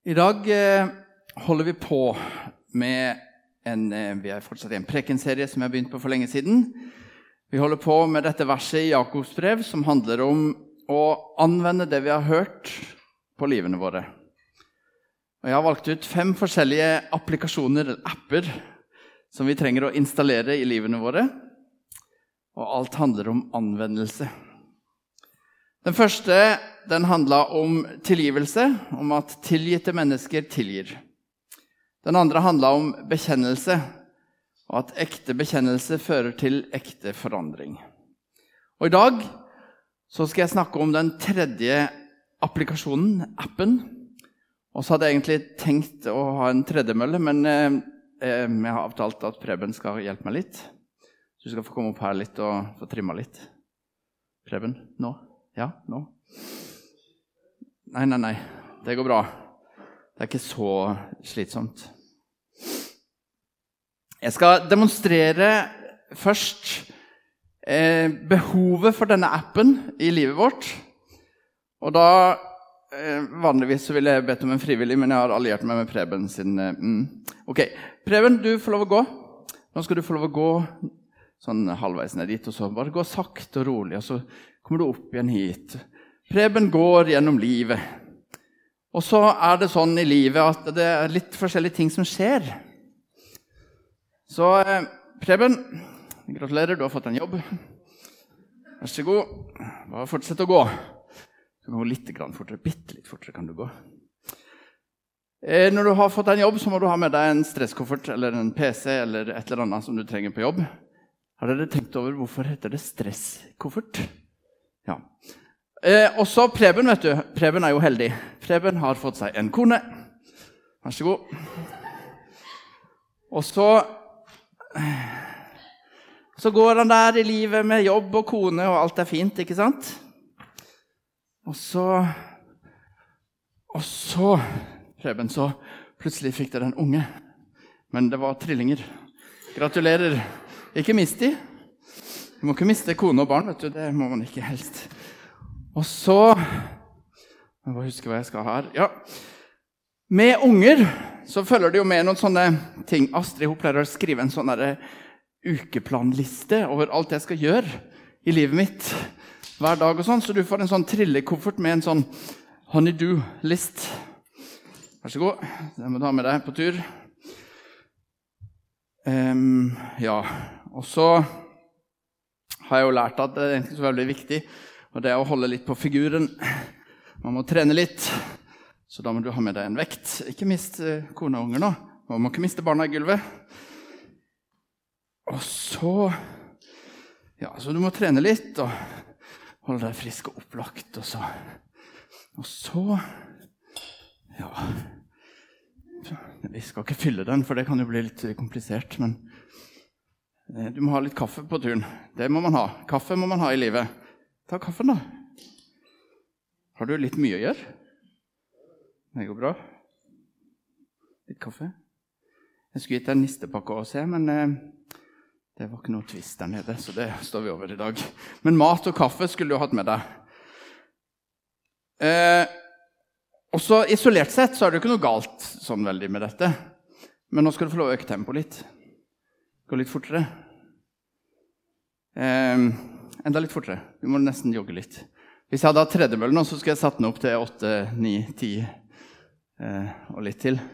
I dag holder vi på med vi er fortsatt i en prekenserie som jeg har begynt på for lenge siden. Vi holder på med dette verset i Jakobs brev som handler om å anvende det vi har hørt på livene våre. Og jeg har valgt ut 5 forskjellige applikasjoner, eller apper, som vi trenger å installere i livene våre. Og alt handler om anvendelse. Den første, den handler om tilgivelse, om at tilgitte mennesker tilgir. Den andre handler om bekjennelse, og at ekte bekjennelse fører til ekte forandring. Og i dag så skal jeg snakke om den tredje applikasjonen, appen. Og så hadde jeg egentlig tenkt å ha en tredemølle, men jeg har avtalt at Preben skal hjelpe meg litt. Så du skal få komme opp her litt og få trimma litt. Preben, nå? Ja, nå? Nei, det går bra. Det er ikke så slitsomt. Jeg skal demonstrere først behovet for denne appen i livet vårt. Og da, vanligvis så vil jeg bedt om en frivillig, men jeg har alliert meg med Preben sin. Ok, Preben, du får lov å gå. Nå skal du få lov å gå sånn halvveis ned dit, og så bare gå sakte og rolig, og så kommer du opp igjen hit. Preben går gjennom livet. Og så er det sånn i livet at det er litt forskjellige ting som skjer. Så Preben, gratulerer, du har fått en jobb. Vær så god. Bare fortsett å gå. Du kan gå litt fortere, bitte litt fortere kan du gå. Når du har fått en jobb, så må du ha med deg en stresskoffert, eller en PC, eller et eller annet som du trenger på jobb. Har dere tenkt over hvorfor heter det stresskoffert? Ja. Og så Preben, vet du. Preben er jo heldig. Preben har fått seg en kone. Vær så god. Og så går han der i livet med jobb og kone, og alt er fint, ikke sant? Og så, Preben, så plutselig fikk dere en unge. Men det var trillinger. Gratulerer. Ikke mist de. Du må ikke miste kone og barn, vet du. Det må man ikke helst. Og så, jeg må huske hva jeg skal her. Ja, med unger så følger det jo med noen sånne ting. Astrid, hun pleier å skrive en sånn ukeplanliste over alt jeg skal gjøre i livet mitt hver dag og sånn. Så du får en sånn trillekoffert med en sånn honeydew-list. Vær så god, den må du ha med deg på tur. Ja, og så har jeg jo lært at det er egentlig så veldig viktig, og det er å holde litt på figuren. Man må trene litt, så da må du ha med deg en vekt. Ikke mist kone og unger nå. Man må ikke miste barna i gulvet. Og så, ja, så du må trene litt, og holde deg frisk og opplagt, og så, ja, vi skal ikke fylle den, for det kan jo bli litt komplisert, men du må ha litt kaffe på turen. Det må man ha. Kaffe må man ha i livet. Ta kaffen da. Har du litt mye å gjøre? Det går bra. Litt kaffe. Jeg skulle gitt deg en nistepakke også, men det var ikke noe twist der nede, så det står vi over i dag. Men mat og kaffe skulle du ha hatt med deg. Og så isolert sett så er det jo ikke noe galt sånn veldig med dette. Men nå skal du få lov å øke tempo litt. Gå litt fortere. Enda litt fortere. Du må nesten jogge litt. Hvis jeg hadde hatt tredemølle nå, så skulle jeg satt den opp til 8, 9, 10 og litt til.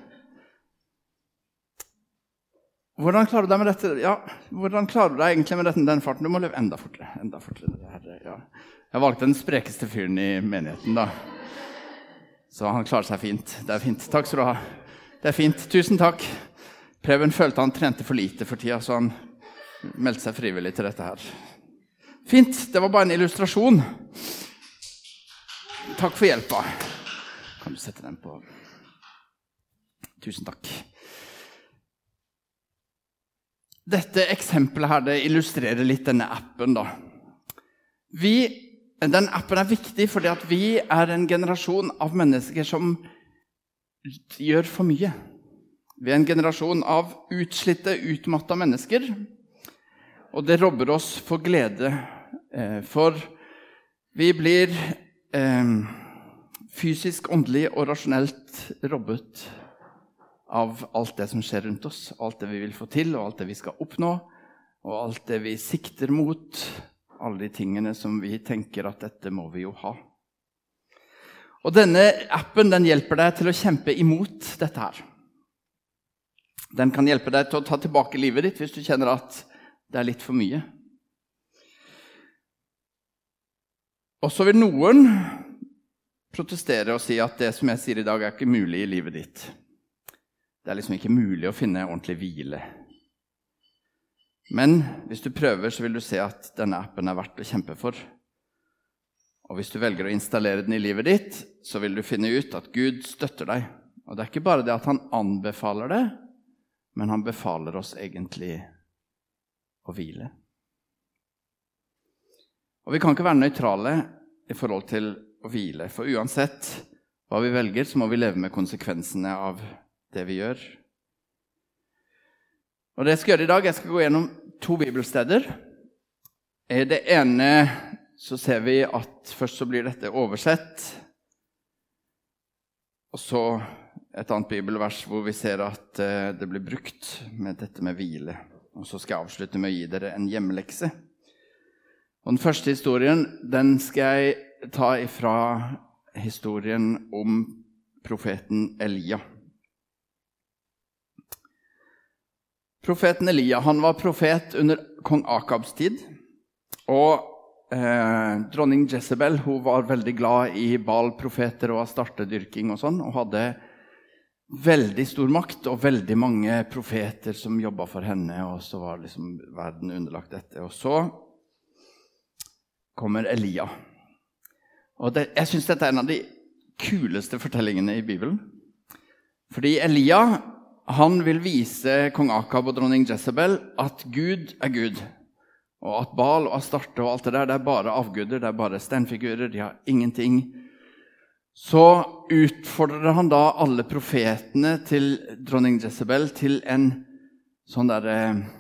Hvordan klarer du deg med dette? Ja, hvordan klarer du deg egentlig med den farten? Du må løpe enda fortere. Enda fortere. Ja. Jeg valgte den sprekeste fyren i menigheten da. Så han klarer seg fint. Det er fint. Takk skal du ha. Det er fint. Tusen takk. Preben følte han trente for lite for tida, så han meldte seg frivillig til dette her. Fint. Det var bare en illustrasjon. Takk for hjelpa. Kan du sette den på? Tusen takk. Dette eksempelet her, det illustrerer litt denne appen da. Den appen er viktig fordi at vi er en generasjon av mennesker som gjør for mye. Vi er en generasjon av utslitte, utmattede mennesker, og det robber oss for glede, for vi blir fysisk, åndelig og rasjonelt robbet av alt det som skjer rundt oss, alt det vi vil få til, og alt det vi skal oppnå, og alt det vi sikter mot, alle de tingene som vi tenker at dette må vi jo ha. Og denne appen, den hjelper deg til å kjempe imot dette her. Den kan hjelpe deg til å ta tilbake livet ditt hvis du kjenner at det litt for mye. Og så vil noen protestere og si at det som jeg sier i dag ikke mulig i livet ditt. Det liksom ikke mulig å finne ordentlig hvile. Men hvis du prøver, så vil du se at denne appen verdt å kjempe for. Og hvis du velger å installere den i livet ditt, så vil du finne ut at Gud støtter deg. Og det ikke bare det at han anbefaler det, men han befaler oss egentlig å hvile. Og vi kan ikke være nøytrale i forhold til å hvile, for uansett hva vi velger, så må vi leve med konsekvensene av det vi gjør. Og det jeg skal gjøre i dag, jeg skal gå gjennom 2 bibelsteder. I det ene så ser vi at først så blir dette oversett, og så et annet bibelvers hvor vi ser at det blir brukt med dette med hvile. Og så skal jeg avslutte med å gi dere en hjemmelekse. Og den første historien, den skal jeg ta ifra historien om profeten Elia. Profeten Elia, han var profet under kong Akabs tid, og dronning Jezebel, hun var veldig glad i Baal-profeter og astartedyrking og sånn, og hadde veldig stor makt og veldig mange profeter som jobbet for henne, og så var liksom verden underlagt dette. Og så kommer Elia. Og jeg synes dette en av de kuleste fortellingene i Bibelen. Fordi Elia, han vil vise kong Akab og dronning Jezebel at Gud Gud. Og at Baal og Astarte og alt det der, det bare avguder, det bare steinfigurer, de har ingenting. Så utfordrer han da alle profetene til dronning Jezebel til en sånn der,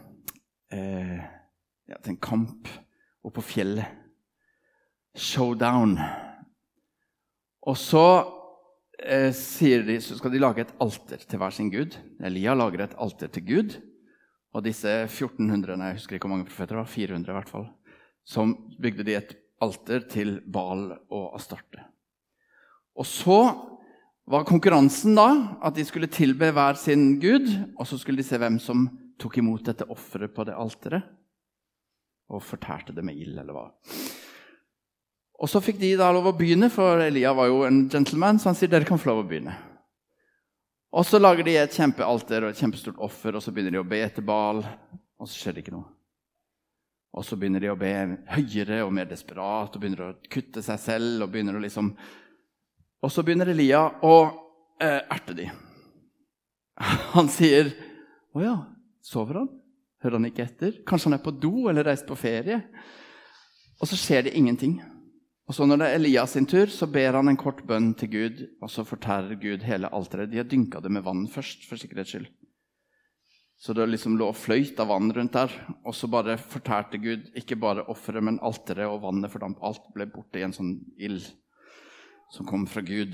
til en kamp oppe på fjellet. Showdown. Og så sier de, så skal de lage et alter til hver sin Gud. Elia lager et alter til Gud, og disse 1400, jeg husker ikke hvor mange profeter det var, 400 i hvert fall, som bygde de et alter til Baal og Astarte. Og så var konkurransen da at de skulle tilbe hver sin Gud, og så skulle de se hvem som tok imot dette offeret på det alteret, og fortærte det med ild, eller hva. Og så fikk de da lov å begynne, for Elia var jo en gentleman, så han sier, dere kan få lov å begynne. Og så lager de et kjempealter og et kjempestort offer, og så begynner de å be etter Baal, og så skjer det ikke noe. Og så begynner de å be høyere og mer desperat, og begynner å kutte seg selv, og begynner å liksom... Og så begynner Elia å erte de. Han sier, åja, sover han? Hører han ikke etter? Kanskje han på do eller reist på ferie? Og så skjer det ingenting. Og så når det Elias sin tur, så ber han en kort bønn til Gud, og så fortærer Gud hele alteret. De har dynket det med vann først, for sikkerhets skyld. Så det liksom lå fløyt av vann rundt der, og så bare fortærte Gud, ikke bare offeret, men alteret og vannet fordamp. Alt ble borte i en sånn ild som kom fra Gud.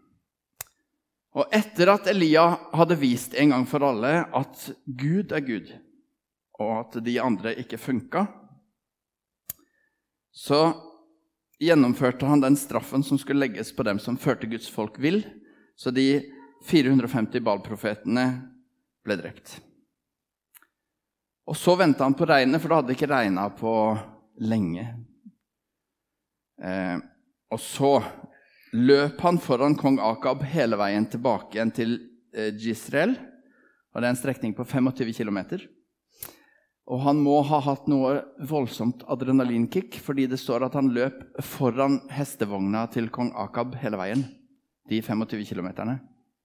Og etter at Elia hadde vist en gang for alle at Gud Gud, og at de andre ikke funket, så gjennomførte han den straffen som skulle legges på dem som førte Guds folk vill, så de 450 Baal-profetene ble drept. Og så ventet han på regnet, for det hadde ikke regnet på lenge. Og så løp han foran kong Akab hele veien tilbake igjen til Jezreel, og det en strekning på 25 kilometer. Og han må ha hatt noe voldsomt adrenalinkick, fordi det står at han løp foran hestevogna til kong Akab hele veien, de 25 kilometerne.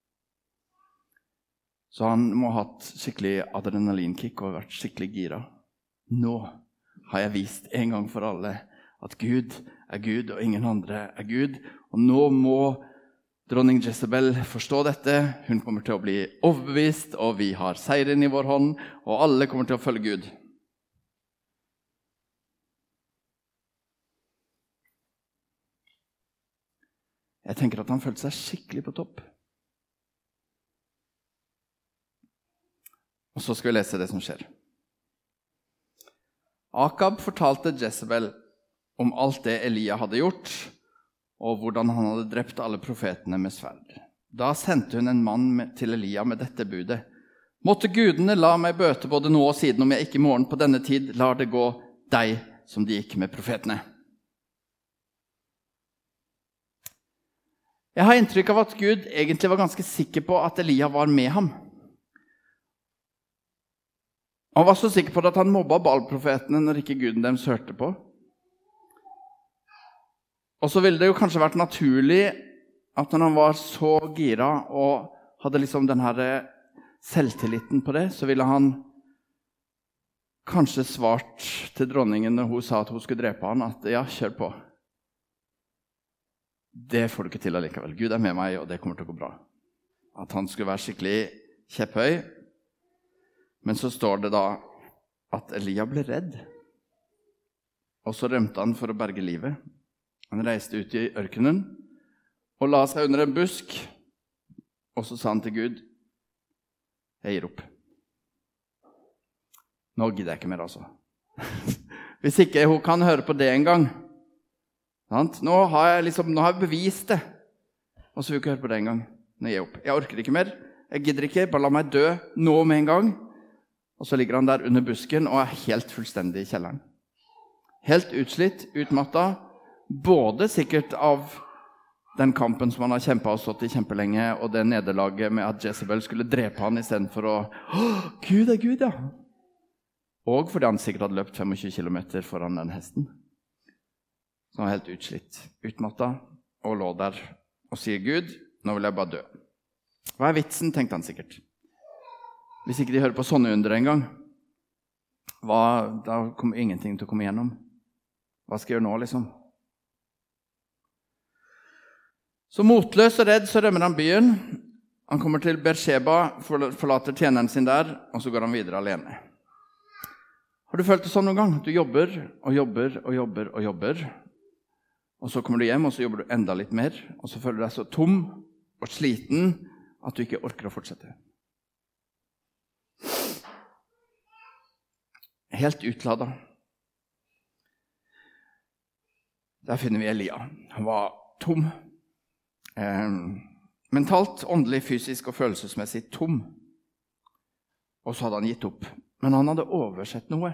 Så han må ha hatt skikkelig adrenalinkick og vært skikkelig gira. Nå har jeg vist en gang for alle at Gud Gud og ingen andre Gud, og nå må dronning Jezebel forstå dette. Hun kommer til å bli overbevist, og vi har seieren i vår hånd, og alle kommer til å følge Gud. Jeg tenker at han følte seg skikkelig på topp. Og så skal vi lese det som skjer. Akab fortalte Jezebel om alt det Elia hadde gjort, og hvordan han hadde drept alle profetene med sverd. Da sendte hun en mann til Elia med dette budet. Måtte gudene la meg bøte både nå og siden, om jeg ikke i morgen på denne tid lar det gå deg som de gikk med profetene. Jeg har inntrykk av at Gud egentlig var ganske sikker på at Elia var med ham. Han var så sikker på at han mobba Baal-profetene når ikke guden deres hørte på. Og så ville det jo kanskje vært naturlig at når han var så gira og hadde liksom den her selvtilliten på det, så ville han kanskje svart til dronningen når hun sa at hun skulle drepe han, at ja, kjør på. Det får du ikke til allikevel. Gud er med meg, og det kommer til å gå bra. At han skulle være skikkelig kjepphøy. Men så står det da at Elia ble redd. Og så rømte han for å berge livet. Han reiste ut i ørkenen og la seg under en busk. Og så sa han til Gud, jeg gir opp. Nå gidder jeg ikke mer, altså. Hvis ikke hun kan høre på det en gang. Nå har jeg bevist det. Og så vil jeg ikke høre på det en gang. Nå gir jeg opp. Jeg orker ikke mer. Jeg gidder ikke. Bare la meg dø nå med en gang. Og så ligger han der under busken og er helt fullstendig i kjelleren. Helt utslitt, utmattet. Både sikkert av den kampen som han har kjempet og stått i kjempelenge, og det nederlaget med at Jezebel skulle drepe han i stedet for å Gud er Gud, ja. Og fordi han sikkert hadde løpt 25 kilometer foran den hesten. Så han var helt utslitt, utmattet, og lå der og sier Gud, nå vil jeg bare dø. Hva er vitsen, tenkte han sikkert. Hvis ikke de hører på sånne under en gang, da kommer ingenting til å komme igjennom. Hva skal jeg gjøre nå, liksom? Så motløs og redd så rømmer han byen. Han kommer til Beersheba, forlater tjeneren sin der, og så går han videre alene. Har du følt det sånn noen gang? Du jobber og jobber og jobber og jobber. Og så kommer du hjem, og så jobber du enda litt mer. Og så føler du deg så tom og sliten at du ikke orker å fortsette. Helt utladet. Der finner vi Elia. Han var tom. Mentalt, åndelig, fysisk og følelsesmessig tom. Og så hadde han gitt opp. Men han hadde oversett noe.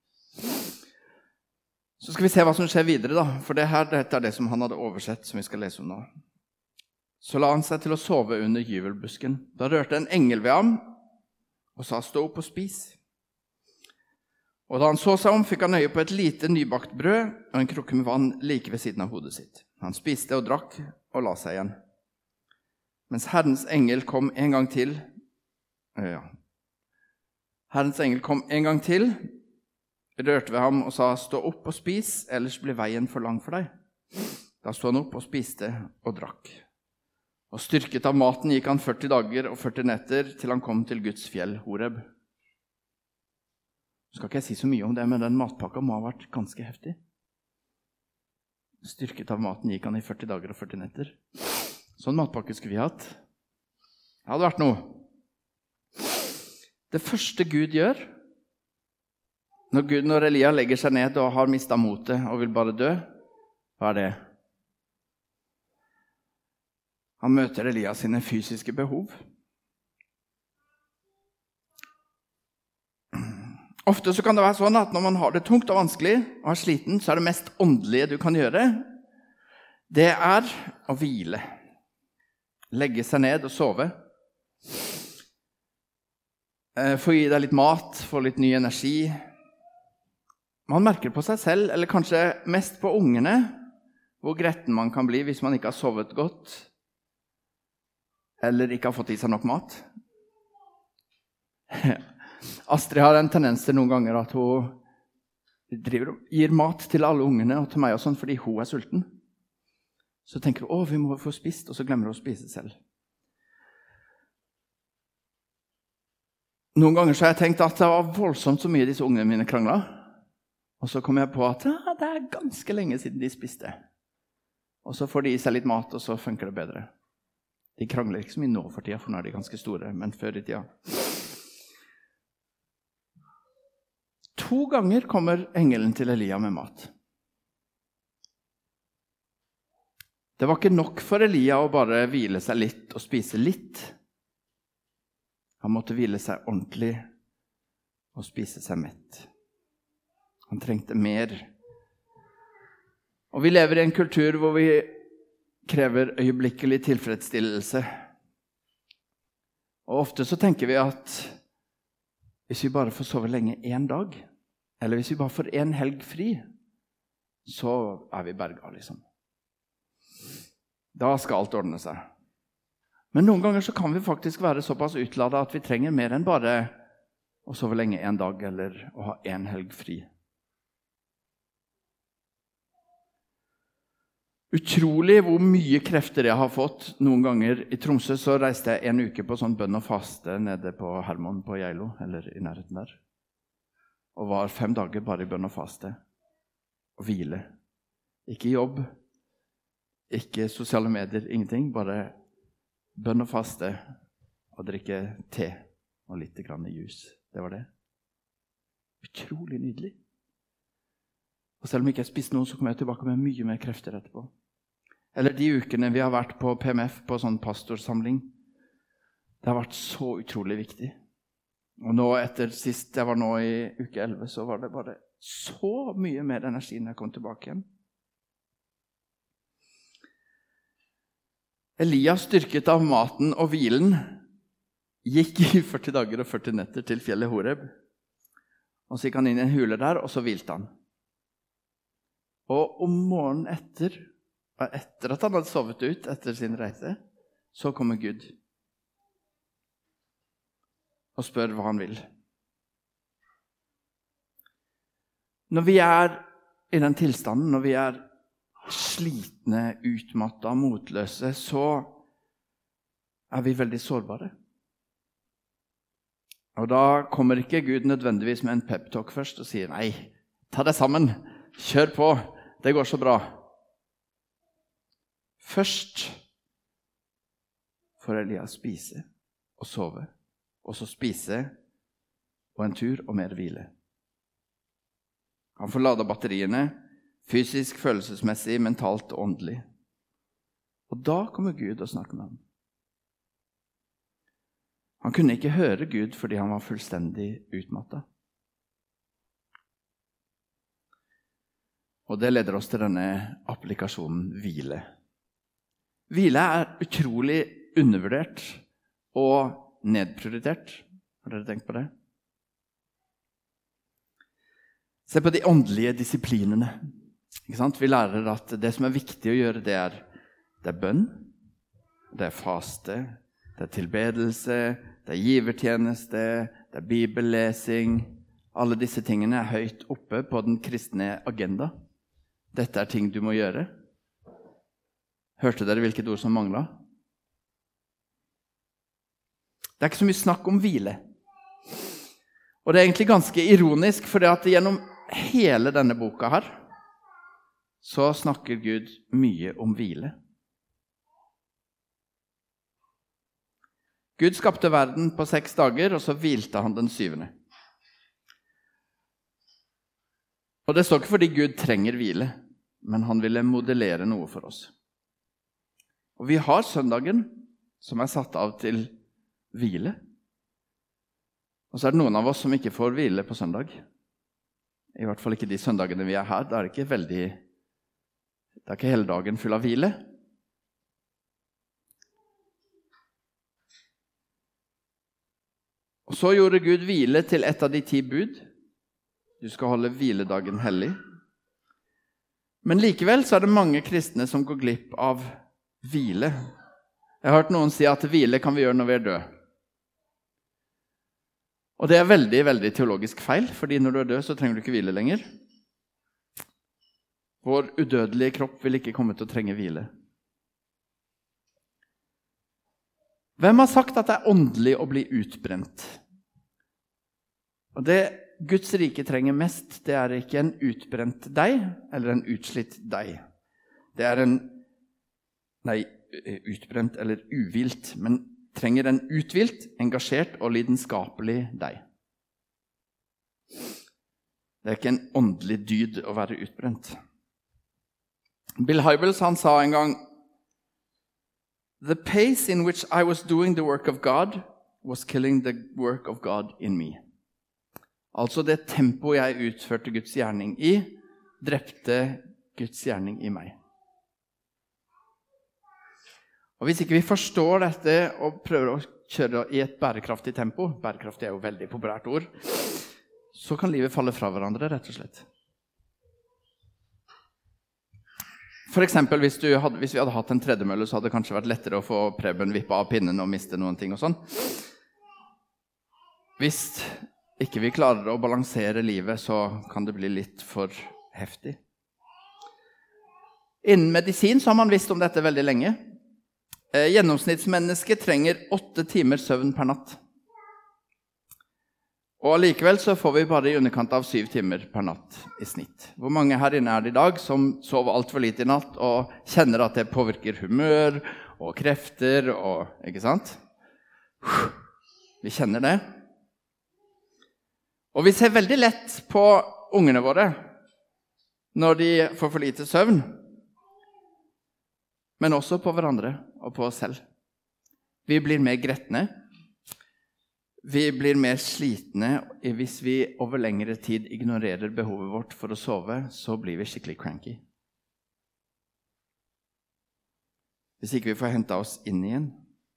Så skal vi se hva som skjer videre da. For dette er det som han hadde oversett, som vi skal lese om nå. Så la han seg til å sove under gyvelbusken. Da rørte en engel ved ham, og sa, stå opp og spis. Og da han så seg om, fikk han øye på et lite nybakt brød og en krukke med vann like ved siden av hodet sitt. Han spiste og drakk og la seg igjen. Mens Herrens engel kom en gang til, rørte ved ham og sa, stå opp og spis, ellers blir veien for lang for deg. Da stod han opp og spiste og drakk. Og styrket av maten gikk han 40 dager og 40 netter til han kom til Guds fjell, Horeb. Skal ikke jeg si så mye om det, men den matpakka må ha vært ganske heftig. Styrket av maten gikk han i 40 dager og 40 netter. Sånn matpakke skulle vi hatt. Det hadde vært noe. Det første Gud gjør, når Elia legger seg ned og har mistet motet og vil bare dø, hva er det? Han møter Elia sine fysiske behov. Ofte så kan det være sånn at når man har det tungt og vanskelig og er sliten, så er det mest åndelige du kan gjøre, det er å hvile. Legge seg ned og sove. Få gi deg litt mat, få litt ny energi. Man merker på seg selv, eller kanskje mest på ungene, hvor gretten man kan bli hvis man ikke har sovet godt, eller ikke har fått i seg nok mat. Astrid har en tendens til noen ganger at hun gir mat til alle ungene og til meg og sånn, fordi hun er sulten. Så tenker hun, vi må få spist, og så glemmer hun å spise selv. Noen ganger så har jeg tenkt at det var voldsomt så mye disse ungene mine kranglet. Og så kom jeg på at det er ganske lenge siden de spiste. og så får de i seg litt mat, og så funker det bedre. De krangler ikke så mye nå for tida, for nå er de ganske store, men før i tida. 2 ganger kommer engelen til Elia med mat. Det var ikke nok for Elia å bare hvile seg litt og spise litt. Han måtte hvile seg ordentlig og spise seg mett. Han trengte mer. Og vi lever i en kultur hvor vi krever øyeblikkelig tilfredsstillelse. Og ofte så tenker vi at hvis vi bare får sove lenge 1 dag, eller hvis vi bare får 1 helg fri, så er vi berga, liksom. Da skal alt ordne seg. Men noen ganger så kan vi faktisk være såpass utladet at vi trenger mer enn bare å sove lenge 1 dag, eller å ha 1 helg fri. Utrolig hvor mye krefter jeg har fått. Noen ganger i Tromsø så reiste jeg 1 uke på sånn bønn og faste nede på Hermon på Geilo, eller i nærheten der. Og var 5 dager bare i bønn og faste. Og hvile. Ikke jobb, ikke sosiale medier, ingenting. Bare bønn og faste og drikke te og litt grann jus. Det var det. Utrolig nydelig. Og selv om ikke jeg spiste noe, så kommer jeg tilbake med mye mer krefter etterpå. Eller de ukene vi har vært på PMF, på sånn pastorsamling. Det har vært så utrolig viktig. Og nå etter sist jeg var nå i uke 11, så var det bare så mye mer energi når jeg kom tilbake igjen. Elias, styrket av maten og hvilen, gikk i 40 dager og 40 netter til fjellet Horeb. Og så gikk han inn i en hule der, og så hvilte han. Og om morgenen etter at han hadde sovet ut etter sin reise, så kommer Gud og spør hva han vil. Når vi er i den tilstanden, når vi er slitne, utmattede, motløse, så er vi veldig sårbare. Og da kommer ikke Gud nødvendigvis med en pep-talk først og sier, nei, ta deg sammen, kjør på, det går så bra. Først får Elias spise og sove, og så spise og en tur og mer hvile. Han får ladet batteriene, fysisk, følelsesmessig, mentalt og åndelig. Og da kommer Gud og snakker med ham. Han kunne ikke høre Gud fordi han var fullstendig utmattet. Og det leder oss til denne applikasjonen hvile. Hvile er utrolig undervurdert og nedprioritert. Har dere tenkt på det? Se på de åndelige disiplinene. Ikke sant? Vi lærer at det som er viktig å gjøre, det er bønn, det er faste, det er tilbedelse, det er givertjeneste, det er bibellesing. Alle disse tingene er høyt oppe på den kristne agenda. Dette er ting du må gjøre. Hørte dere hvilket ord som manglet? Det er ikke så mye snakk om hvile. Og det er egentlig ganske ironisk, for gjennom hele denne boka her, så snakker Gud mye om hvile. Gud skapte verden på 6 dager, og så hvilte han den 7. Og det står ikke fordi Gud trenger hvile, men han ville modellere noe for oss. Og vi har søndagen, som er satt av til hvile. Og så er det noen av oss som ikke får hvile på søndag. I hvert fall ikke de søndagene vi er her. Da er det ikke hele dagen full av hvile. Og så gjorde Gud hvile til et av de 10 bud. Du skal holde hviledagen hellig. Men likevel så er det mange kristne som går glipp av hvile. Jeg har hørt noen si at hvile kan vi gjøre når vi er døde. Og det er veldig, veldig teologisk feil, fordi når du er død så trenger du ikke hvile lenger. Vår udødelige kropp vil ikke komme til å trenge hvile. Hvem har sagt at det er åndelig å bli utbrent? Og det Guds rike trenger mest, det er ikke en utbrent deg, eller en utslitt deg. Det er en utbrent eller uvilt, men trenger en utvilt, engasjert og lidenskapelig deg. Det ikke en åndelig dyd å være utbrent. Bill Hybels, han sa en gang, "The pace in which I was doing the work of God was killing the work of God in me." Altså det tempo jeg utførte Guds gjerning i, drepte Guds gjerning i meg. Og hvis ikke vi forstår dette og prøver å kjøre i et bærekraftig tempo, bærekraftig jo veldig populært ord, så kan livet falle fra hverandre, rett og slett. For eksempel, hvis vi hadde hatt en tredemølle, så hadde det kanskje vært lettere å få Preben vippet av pinnen og miste noen ting og sånn. Hvis ikke vi klarer å balansere livet, så kan det bli litt for heftig. Innen medisin så har man visst om dette veldig lenge. Gjennomsnittsmennesket trenger 8 timer søvn per natt. Og allikevel så får vi bare i underkant av 7 timer per natt i snitt. Hvor mange her inne det i dag som sover alt for lite i natt og kjenner at det påvirker humør og krefter og, ikke sant? Vi kjenner det. Og vi ser veldig lett på ungene våre når de får for lite søvn, men også på hverandre og på oss selv. Vi blir mer gretne. Vi blir mer slitne. Hvis vi over lengre tid ignorerer behovet vårt for å sove, så blir vi skikkelig cranky. Hvis ikke vi får hentet oss inn igjen.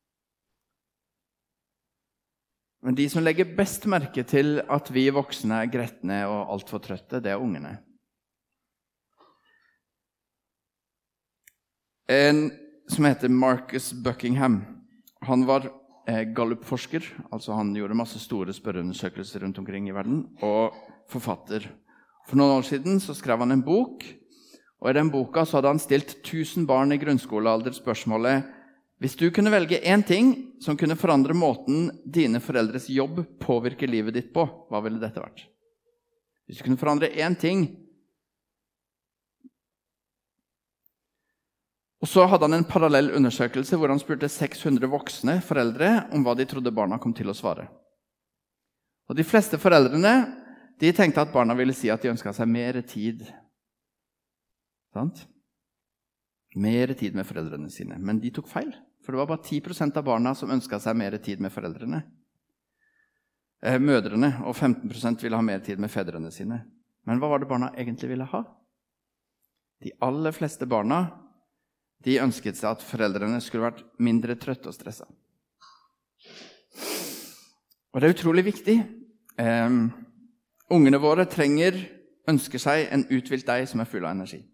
Men de som legger best merke til at vi voksne gretne og alt for trøtte, det ungene. En som heter Marcus Buckingham, han var Gallup-forsker, altså han gjorde masse store spørreundersøkelser rundt omkring i verden, og forfatter. For noen år siden så skrev han en bok, og i den boka så hadde han stilt 1000 barn i grunnskolealder spørsmålet: hvis du kunne velge en ting som kunne forandre måten dine foreldres jobb påvirker livet ditt på, hva ville dette vært? Hvis du kunne forandre en ting. Og så hadde han en parallell undersøkelse hvor han spurte 600 voksne foreldre om hva de trodde barna kom til å svare. Og de fleste foreldrene, de tenkte at barna ville si at de ønsket seg mer tid. Sant? Mer tid med foreldrene sine. Men de tok feil, for det var bare 10% av barna som ønsket seg mer tid med foreldrene. Mødrene, og 15% ville ha mer tid med fedrene sine. Men hva var det barna egentlig ville ha? De aller fleste barna, de ønsket seg at foreldrene skulle vært mindre trøtte og stresset. Og det utrolig viktig. Ungene våre ønsker seg en uthvilt deg som full av energi.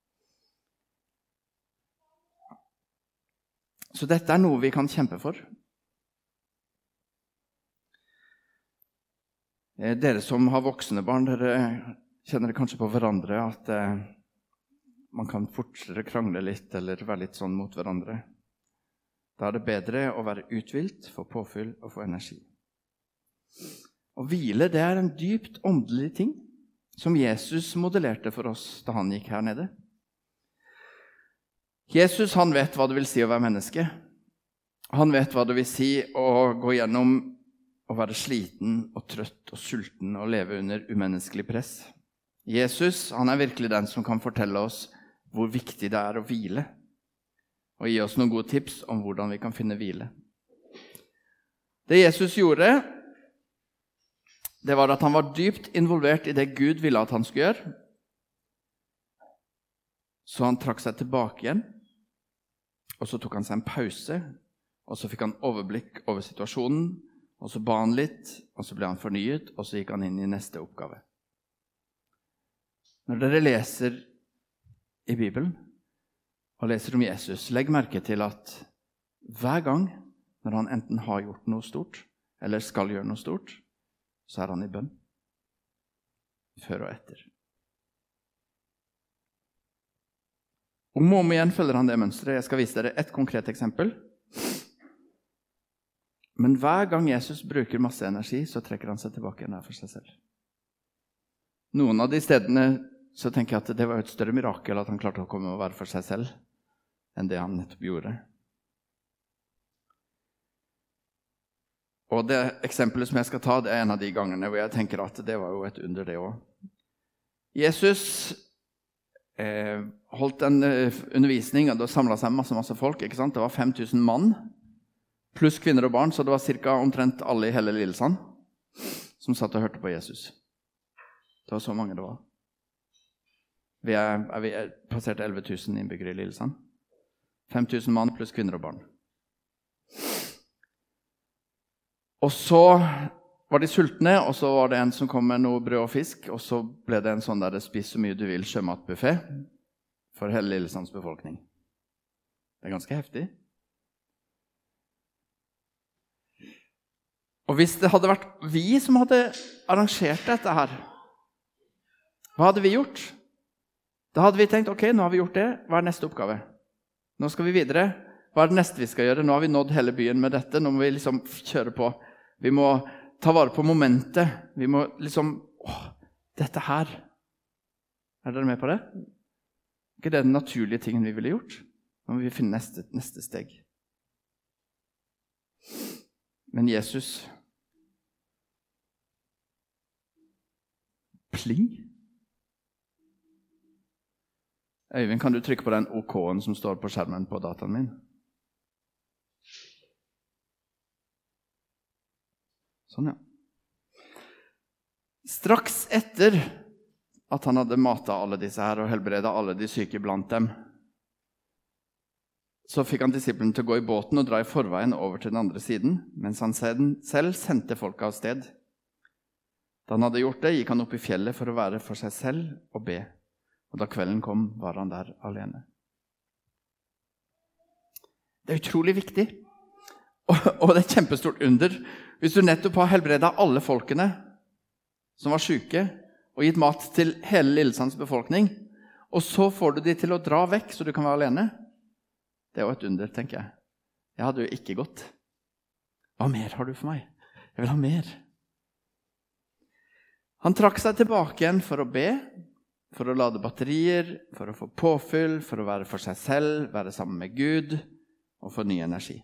Så dette noe vi kan kjempe for. Dere som har voksne barn, dere kjenner kanskje på hverandre at man kan fortere krangle litt eller være litt sånn mot hverandre. Da det bedre å være uthvilt, få påfyll og få energi. Å hvile, det en dypt åndelig ting som Jesus modellerte for oss da han gikk her nede. Jesus, han vet hva det vil si å være menneske. Han vet hva det vil si å gå gjennom å være sliten og trøtt og sulten og leve under umenneskelig press. Jesus, han virkelig den som kan fortelle oss hvor viktig det å hvile, og gi oss noen gode tips om hvordan vi kan finne hvile. Det Jesus gjorde, det var at han var dypt involvert i det Gud ville at han skulle gjøre. Så han trakk seg tilbake igjen, og så tok han seg en pause, og så fikk han overblikk over situasjonen, og så ba han litt, og så ble han fornyet, og så gikk han inn i neste oppgave. Når dere leser i Bibelen, og leser om Jesus, legg merke til at hver gang når han enten har gjort noe stort, eller skal gjøre noe stort, så han i bønn. Før og etter. Om og om igjen følger han det mønstret. Jeg skal vise dere et konkret eksempel. Men hver gang Jesus bruker masse energi, så trekker han seg tilbake igjen for seg selv. Noen av de stedene så tenker jeg at det var et større mirakel at han klarte å komme og være for seg selv, enn det han nettopp gjorde. Og det eksempelet som jeg skal ta, det en av de gangene hvor jeg tenker at det var jo et under det også. Jesus holdt en undervisning, og det samlet seg masse folk, ikke sant? Det var 5000 mann, pluss kvinner og barn, så det var cirka omtrent alle i hele Lillesand som satt og hørte på Jesus. Det var så mange det var. Vi er passert 11 000 innbyggere i Lillesand. 5000 mann pluss kvinner og barn. Og så var de sultne, og så var det en som kom med noe brød og fisk, og så ble det en sånn der spis så mye du vil sjømatbuffet for hele Lillesands befolkning. Det er ganske heftig. Og hvis det hadde vært vi som hadde arrangert dette her, hva hadde vi gjort? Da hadde vi tenkt, ok, nå har vi gjort det, hva er neste oppgave? Nå skal vi videre, hva er det neste vi skal gjøre? Nå har vi nådd hele byen med dette, nå må vi liksom kjøre på. Vi må ta vare på momentet. Vi må liksom, dette her. Er dere med på det? Ikke det den naturlige tingen vi ville gjort? Nå må vi finne neste steg. Men Jesus, pling. Øyvind, kan du trykke på den OK-en som står på skjermen på dataen min? Sånn, ja. Straks etter at han hadde matet alle disse her og helbredet alle de syke blant dem, så fikk han disiplene til å gå i båten og dra i forveien over til den andre siden, mens han selv sendte folket av sted. Da han hadde gjort det, gikk han opp i fjellet for å være for seg selv og be. Og da kvelden kom, var han der alene. Det er utrolig viktig, og det er et kjempestort under. Hvis du nettopp har helbredet alle folkene som var syke, og gitt mat til hele Lillesands befolkning, og så får du de til å dra vekk så du kan være alene, det er jo et under, tenker jeg. Jeg hadde jo ikke gått. Hva mer har du for meg? Jeg vil ha mer. Han trakk seg tilbake igjen for å be, for å lade batterier, for å få påfyll, for å være for seg selv, være sammen med Gud og få ny energi.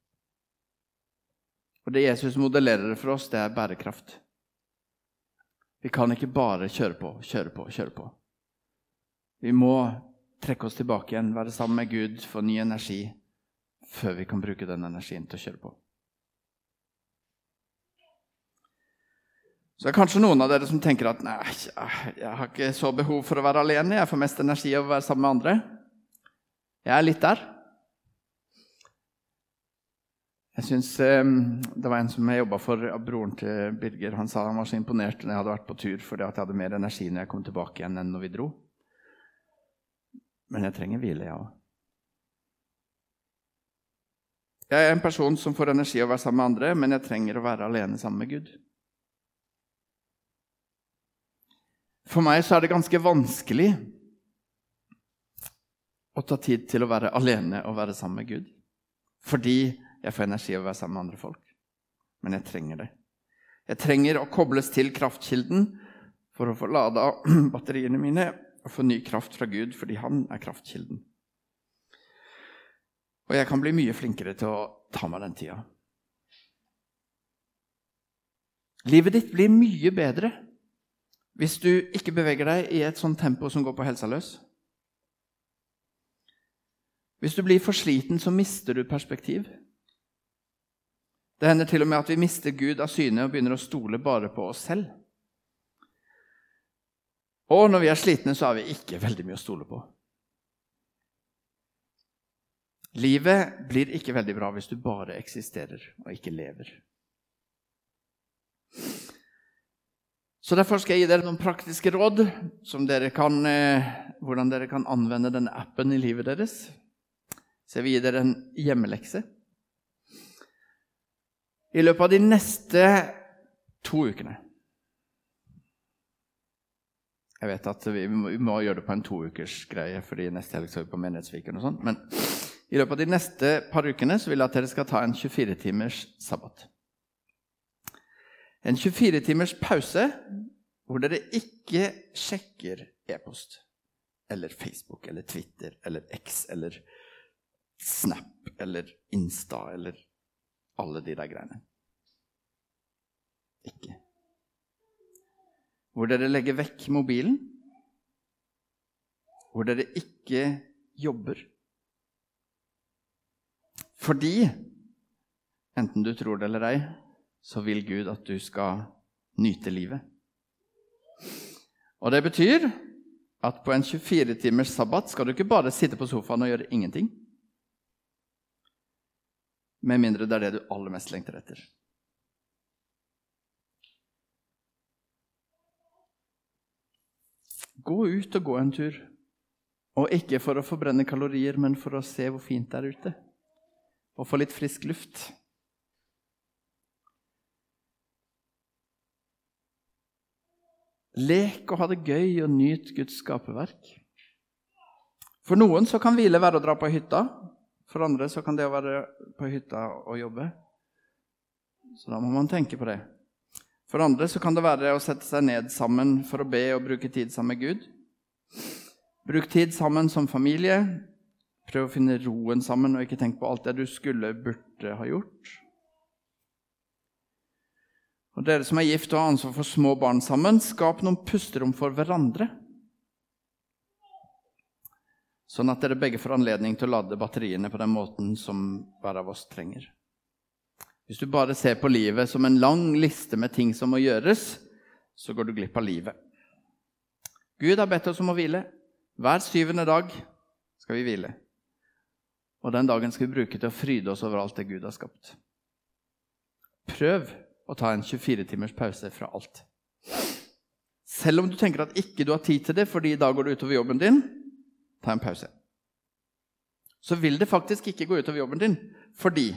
Og det Jesus modellerer for oss, det er bærekraft. Vi kan ikke bare kjøre på. Vi må trekke oss tilbake igjen, være sammen med Gud, få ny energi, før vi kan bruke den energien til å kjøre på. Så det er kanskje noen av dere som tenker at nei, jeg har ikke så behov for å være alene, jeg får mest energi av å være sammen med andre. Jeg er litt der. Jeg synes det var en som jeg jobbet for, broren til Birger, han sa han var så imponert når jeg hadde vært på tur, fordi at jeg hadde mer energi når jeg kom tilbake igjen enn når vi dro. Men jeg trenger hvile, ja. Jeg er en person som får energi av å være sammen med andre, men jeg trenger å være alene sammen med Gud. For meg så er det ganske vanskelig å ta tid til å være alene og være sammen med Gud. Fordi jeg får energi av å være sammen med andre folk. Men jeg trenger det. Jeg trenger å kobles til kraftkilden for å få ladet batteriene mine og få ny kraft fra Gud, fordi han er kraftkilden. Og jeg kan bli mye flinkere til å ta meg den tida. Livet ditt blir mye bedre hvis du ikke beveger deg i et sånt tempo som går på helsa løs. Hvis du blir for sliten, så mister du perspektiv. Det hender til og med at vi mister Gud av syne og begynner å stole bare på oss selv. Og når vi er slitne, så har vi ikke veldig mye å stole på. Livet blir ikke veldig bra hvis du bare eksisterer og ikke lever. Så derfor skal jeg gi dere noen praktiske råd som hvordan dere kan anvende denne appen i livet deres. Så jeg vil gi dere en hjemmelekse. I løpet av de neste 2 ukene. Jeg vet at vi må gjøre det på en 2-ukers greie, fordi neste helg skal vi på Menighetsviken og sånt. Men i løpet av de neste par ukene så vil jeg at dere skal ta en 24-timers sabbat. En 24-timers pause hvor dere ikke sjekker e-post, eller Facebook, eller Twitter, eller X, eller Snap eller Insta eller alle de der greiene. Ikke. Hvor dere legger vekk mobilen. Hvor dere ikke jobber. Fordi, enten du tror det eller ei, så vil Gud at du skal nyte livet. Og det betyr at på en 24-timers sabbat skal du ikke bare sitte på sofaen og gjøre ingenting. Med mindre det er det du aller mest lengter etter. Gå ut og gå en tur. Og ikke for å forbrenne kalorier, men for å se hvor fint det er ute. Og få litt frisk luft. Lek og ha det gøy og nyt Guds skaperverk. For noen så kan hvile være å dra på hytta. For andre så kan det å være på hytta og jobbe. Så da må man tenke på det. For andre så kan det være å sette seg ned sammen for å be og bruke tid sammen med Gud. Bruk tid sammen som familie. Prøv å finne roen sammen og ikke tenk på alt det du burde ha gjort. Og dere som er gift og har ansvar for små barn sammen, skap noen pusterom for hverandre. Sånn at dere begge får anledning til å lade batteriene på den måten som hver av oss trenger. Hvis du bare ser på livet som en lang liste med ting som må gjøres, så går du glipp av livet. Gud har bedt oss om å hvile. Hver 7. dag skal vi hvile. Og den dagen skal vi bruke til å fryde oss over alt det Gud har skapt. Prøv å ta en 24-timers pause fra alt. Selv om du tenker at ikke du har tid til det, fordi i dag går det utover jobben din, ta en pause. Så vil det faktisk ikke gå utover jobben din, fordi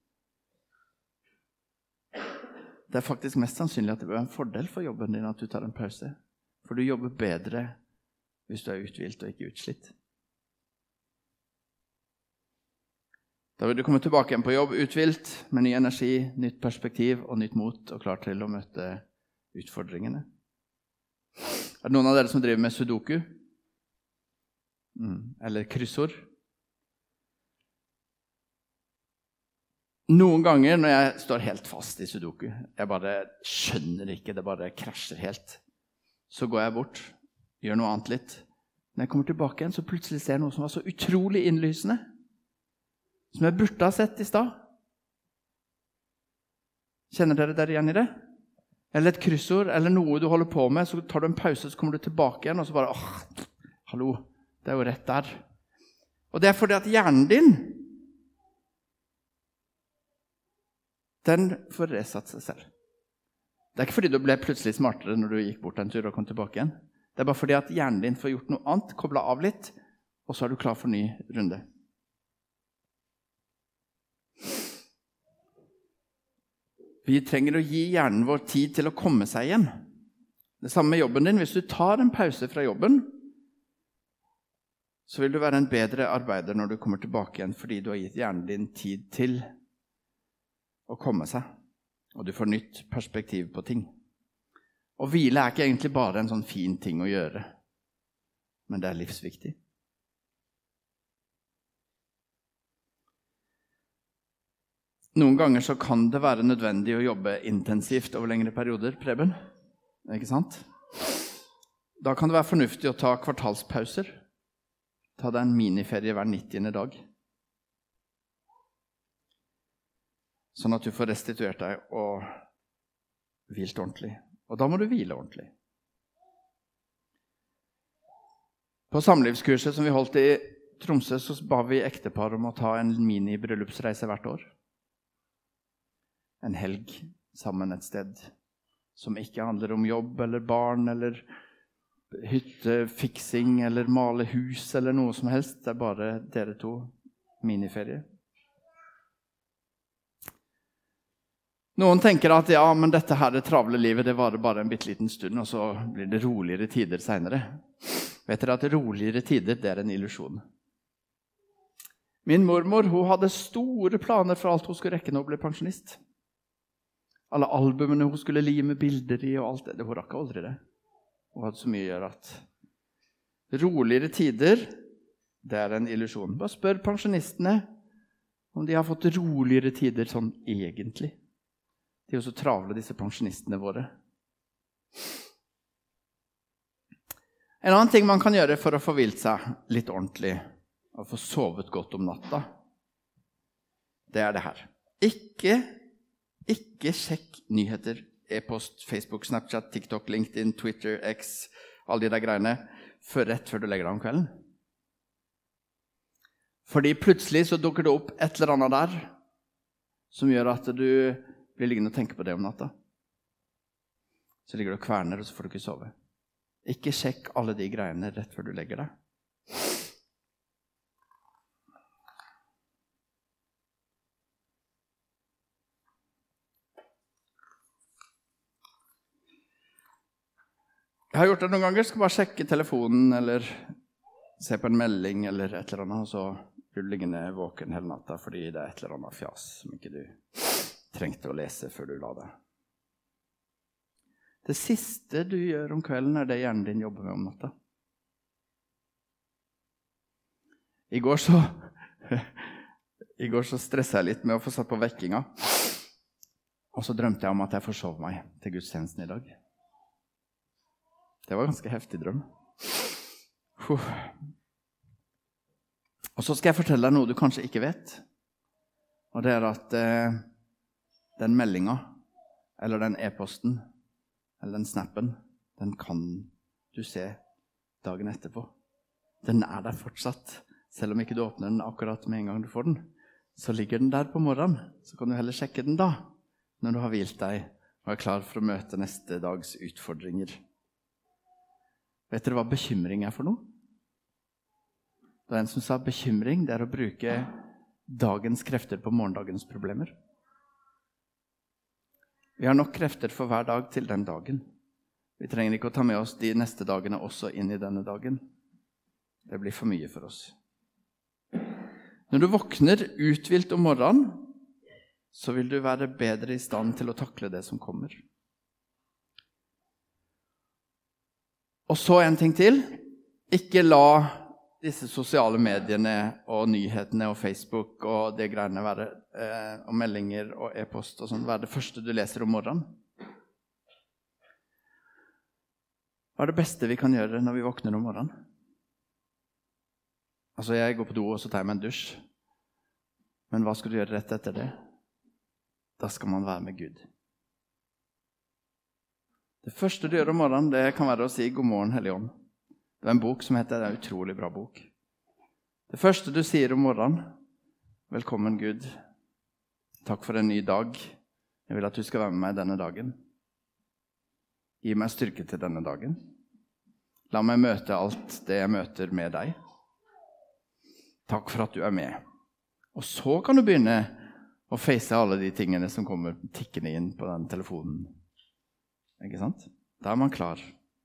det er faktisk mest sannsynlig at det blir en fordel for jobben din at du tar en pause. For du jobber bedre hvis du er uthvilt og ikke utslitt. Da vil du komme tilbake igjen på jobb uthvilt, med ny energi, nytt perspektiv og nytt mot, og klar til å møte utfordringene. Er det noen av dere som driver med sudoku? Eller kryssord? Noen ganger når jeg står helt fast i sudoku, jeg bare skjønner ikke, det bare krasjer helt, så går jeg bort, gjør noe annet litt. Når jeg kommer tilbake igjen, så plutselig ser jeg noe som var så utrolig innlysende, som jeg burde ha sett i stad. Kjenner dere der igjen i det? Eller et kryssord, eller noe du holder på med, så tar du en pause, så kommer du tilbake igjen, og så bare, hallo, det er jo rett der. Og det er fordi at hjernen din, den får resatt seg selv. Det er ikke fordi du ble plutselig smartere når du gikk bort en tur og kom tilbake igjen. Det er bare fordi at hjernen din får gjort noe annet, koblet av litt, og så er du klar for ny runde. Vi trenger å gi hjernen vår tid til å komme seg igjen. Det samme med jobben din. Hvis du tar en pause fra jobben, så vil du være en bedre arbeider når du kommer tilbake igjen, fordi du har gitt hjernen din tid til å komme seg, og du får nytt perspektiv på ting. Og hvile er ikke egentlig bare en sånn fin ting å gjøre, men det er livsviktig. Noen ganger så kan det være nødvendig å jobbe intensivt over lengre perioder, Preben. Ikke sant? Da kan det være fornuftig å ta kvartalspauser. Ta deg en miniferie hver 90. dag. Sånn at du får restituert deg og hvilt ordentlig. Og da må du hvile ordentlig. På samlivskurset som vi holdt i Tromsø, så ba vi ektepar om å ta en mini-bryllupsreise hvert år. En helg sammen et sted som ikke handler om jobb eller barn eller hyttefiksing eller male hus eller noe som helst. Det er bare dere to, miniferie. Noen tenker at ja, men dette her det travle livet, det varer bare en bitteliten stund, og så blir det roligere tider senere. Vet dere at roligere tider, det er en illusjon. Min mormor, hun hadde store planer for alt hun skulle rekke når hun ble pensjonist. Alle albumene hun skulle lime bilder i og alt det, hun rakk aldri det. Hun hadde så mye å gjøre at roligere tider, det er en illusjon. Bare spør pensjonistene Om de har fått roligere tider sånn egentlig. De er jo så travle, disse pensjonistene våre. En annen ting man kan gjøre for å få hvilt seg litt ordentlig, og få sovet godt om natta, det er det her. Ikke sjekk nyheter, e-post, Facebook, Snapchat, TikTok, LinkedIn, Twitter, X, alle de der greiene, rett før du legger deg om kvelden. Fordi plutselig så dukker det opp et eller annet der, som gjør at du blir liggende og tenke på det om natta. Så ligger du og kverner, og så får du ikke sove. Ikke sjekk alle de greiene rett før du legger deg. Jeg har gjort det noen ganger, skal bare sjekke telefonen, eller se på en melding, eller et eller annet, og så blir du liggende våken hele natta, fordi det er et eller annet fjas som ikke du trengte å lese før du la deg. Det siste du gjør om kvelden er det hjernen din jobber med om natta. I går så stresset jeg litt med å få satt på vekkinga. Og så drømte jeg om at jeg forsov meg til gudstjenesten i dag. Det var en ganske heftig drøm. Og så skal jeg fortelle deg noe du kanskje ikke vet. Og det er at den meldinga, eller den e-posten, eller den snappen, den kan du se dagen etterpå. Den er der fortsatt. Selv om ikke du åpner den akkurat med en gang du får den, så ligger den der på morgenen. Så kan du heller sjekke den da, når du har hvilt deg og er klar for å møte neste dags utfordringer. Vet dere hva bekymring er for noe? Det er en som sa bekymring, det er å bruke dagens krefter på morgendagens problemer. Vi har nok krefter for hver dag til den dagen. Vi trenger ikke å ta med oss de neste dagene også inn i denne dagen. Det blir for mye for oss. Når du våkner uthvilt om morgenen, så vil du være bedre i stand til å takle det som kommer. Og så en ting til. Ikke la disse sosiale mediene og nyhetene og Facebook og det greiene være, og meldinger og e-post og sånn, være det første du leser om morgenen. Hva er det beste vi kan gjøre når vi våkner om morgenen? Altså, jeg går på do, og så tar jeg meg en dusj. Men hva skal du gjøre rett etter det? Da skal man være med Gud. Det første du gjør om morgenen, det kan være å si God morgen, Hellige Ånd. Det er en bok som heter, det er en utrolig bra bok. Det første du sier om morgenen, velkommen Gud. Takk for en ny dag. Jeg vil at du skal være med meg denne dagen. Gi meg styrke til denne dagen. La meg møte alt det jeg møter med deg. Takk for at du er med. Og så kan du begynne å face alle de tingene som kommer tikkende inn på den telefonen. Ikke sant? Da er man klar.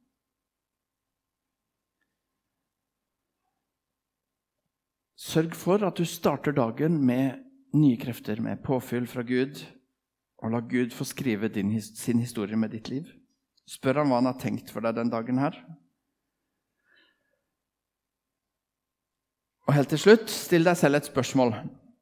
Sørg for at du starter dagen med nye krefter, med påfyll fra Gud, og la Gud få skrive sin historie med ditt liv. Spør ham hva han har tenkt for deg den dagen her. Og helt til slutt, still deg selv et spørsmål.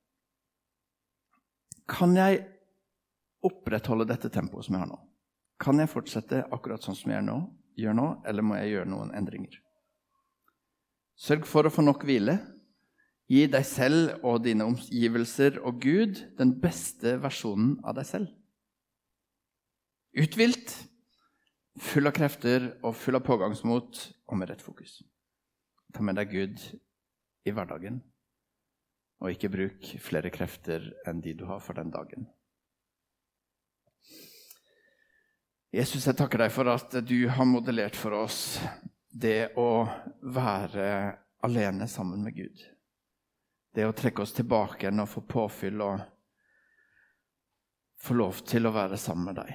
Kan jeg opprettholde dette tempoet som jeg har nå? Kan jeg fortsette akkurat sånn som jeg gjør nå, eller må jeg gjøre noen endringer? Sørg for å få nok hvile. Gi deg selv og dine omgivelser og Gud den beste versjonen av deg selv. Uthvilt, full av krefter og full av pågangsmot og med rett fokus. Ta med deg Gud i hverdagen, og ikke bruk flere krefter enn de du har for den dagen. Jesus, jeg takker deg for at du har modellert for oss det å være alene sammen med Gud. Det å trekke oss tilbake igjen og få påfyll og få lov til å være sammen med deg.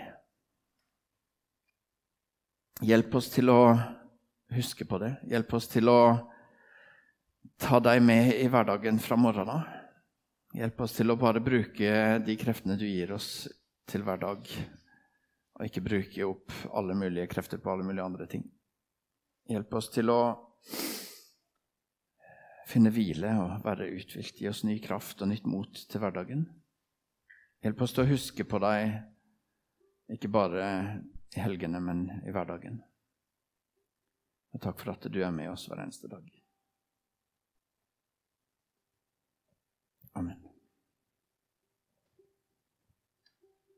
Hjelp oss til å huske på det. Hjelp oss til å ta deg med i hverdagen fra morgenen. Hjelp oss til å bare bruke de kreftene du gir oss til hver dag, og ikke bruke opp alle mulige krefter på alle mulige andre ting. Hjelp oss til å finne hvile og være uthvilt. Gi oss ny kraft og nytt mot til hverdagen. Hjelp oss til å huske på deg, ikke bare i helgene, men i hverdagen. Og takk for at du er med oss hver eneste dag. Amen.